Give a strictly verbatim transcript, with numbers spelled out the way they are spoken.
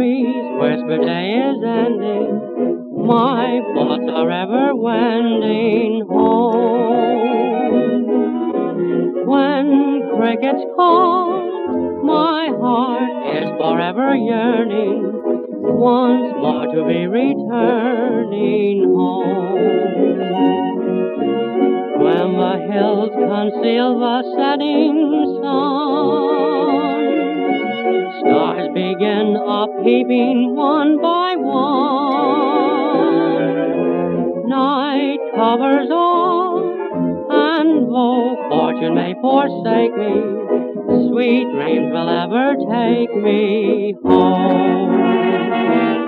breeze whisper day is ending, my thoughts are ever wending home. When crickets call, my heart is forever yearning, once more to be returning home. When the hills conceal the setting sun, stars begin up-heaping one by one. Night covers all, and though fortune may forsake me, sweet dreams will ever take me home.